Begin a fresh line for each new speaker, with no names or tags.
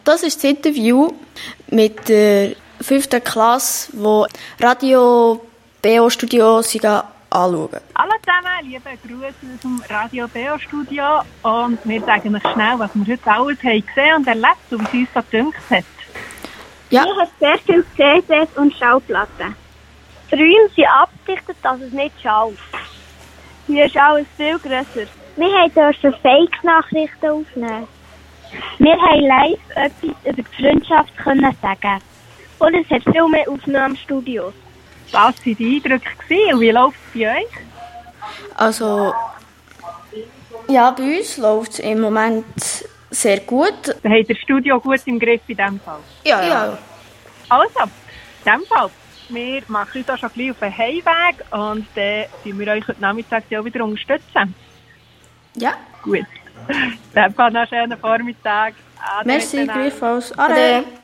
Das ist das Interview mit der 5. Klasse, die Radio BO Studio anschauen.
Hallo zusammen, liebe Grüße aus dem Radio BO Studio. Und wir sagen euch schnell, was wir heute alles haben gesehen und erlebt und wie es uns so gedünkt hat.
Ja. Ich habe sehr viele CDs und Schallplatten. Die Räume sind abgedichtet, dass es nicht schallt. Hier ist alles viel grösser. Wir durften Fake-Nachrichten aufnehmen. Wir haben live etwas über die Freundschaft können sagen. Und es hat viel mehr Aufnahmestudios.
Was waren die Eindrücke und wie läuft es bei euch?
Also, ja, bei uns läuft es im Moment sehr gut.
Habt ihr das Studio gut im Griff in diesem Fall?
Ja.
Also, in diesem Fall. Wir machen uns auch schon gleich auf den Heimweg und dann unterstützen wir euch heute Nachmittag auch wieder unterstützen.
Ja.
Gut. Dann noch einen schönen Vormittag.
Merci, gleichfalls. Ade.